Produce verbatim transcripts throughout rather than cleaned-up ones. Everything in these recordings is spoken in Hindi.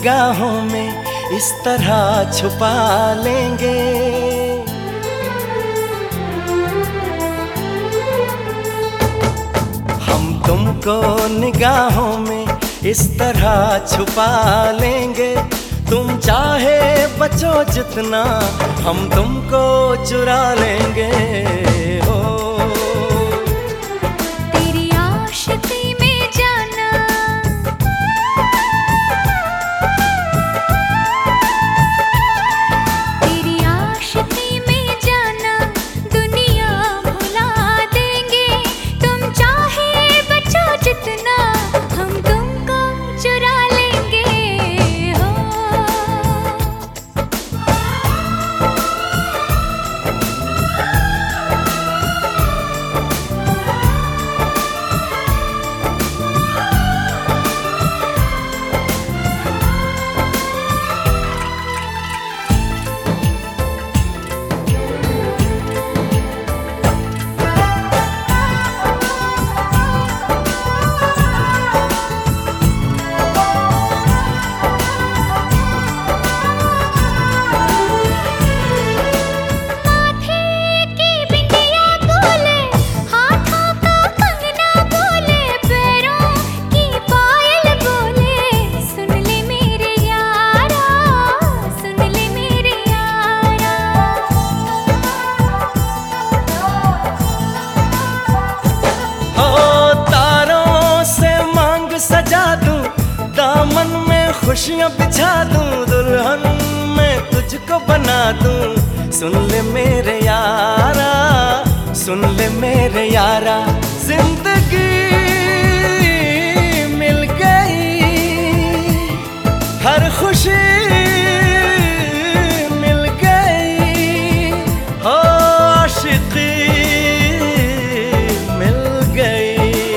निगाहों में इस तरह छुपा लेंगे। हम तुमको निगाहों में इस तरह छुपा लेंगे। तुम चाहे बचो जितना, हम तुमको चुरा लेंगे। हो तेरी आशिकी में जाना, तेरी आशिकी में जाना, दुनिया भुला देंगे। तुम चाहे बचो जितना, हम तुमको चुरा लेंगे। हो सजा दूं, दामन में खुशियां बिछा दूं, दुल्हन मैं तुझको बना दूं। सुन ले मेरे यारा, सुन ले मेरे यारा, जिंदगी मिल गई, हर खुशी मिल गई। हो आशिकी मिल गई।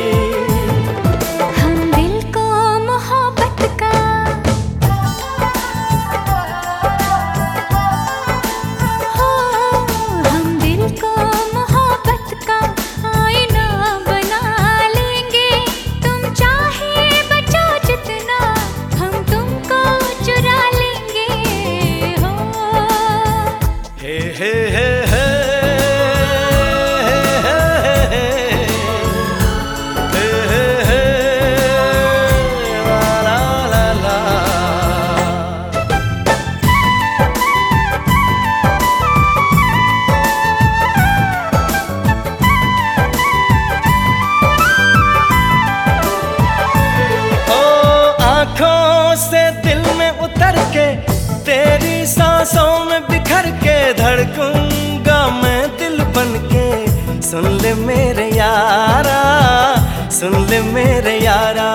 से दिल में उतर के, तेरी सांसों में बिखर के, धड़कूंगा मैं दिल बन के। सुन ले मेरे यारा, सुन ले मेरे यारा,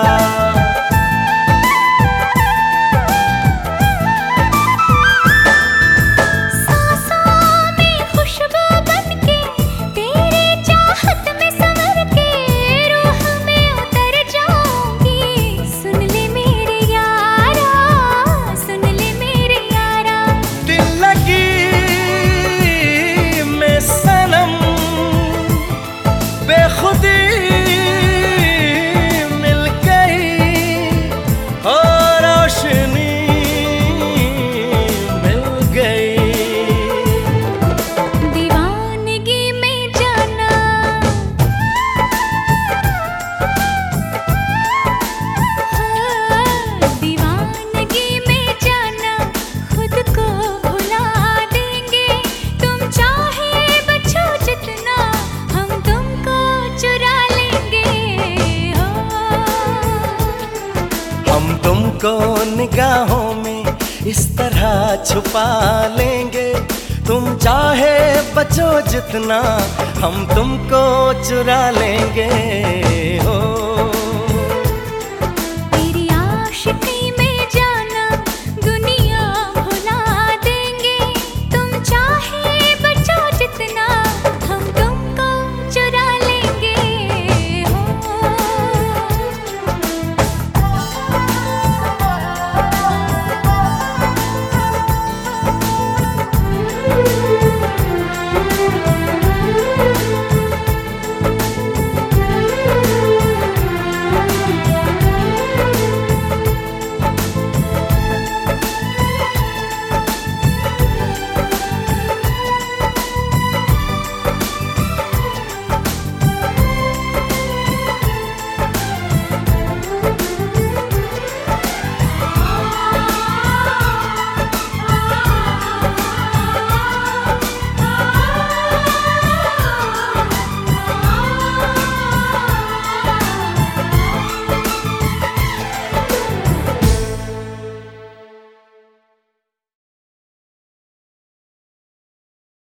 बेखुदी मिल गई, और रोशनी मिल गई। दीवानगी में जाना, हाँ, दीवानगी में जाना, खुद को भुला देंगे। तुम चाहे बचो जितना, हम तुमको चुरा लेंगे। हो हम तुमको निगाहों में इस तरह छुपा लेंगे। तुम चाहे बचो जितना, हम तुमको चुरा लेंगे। हो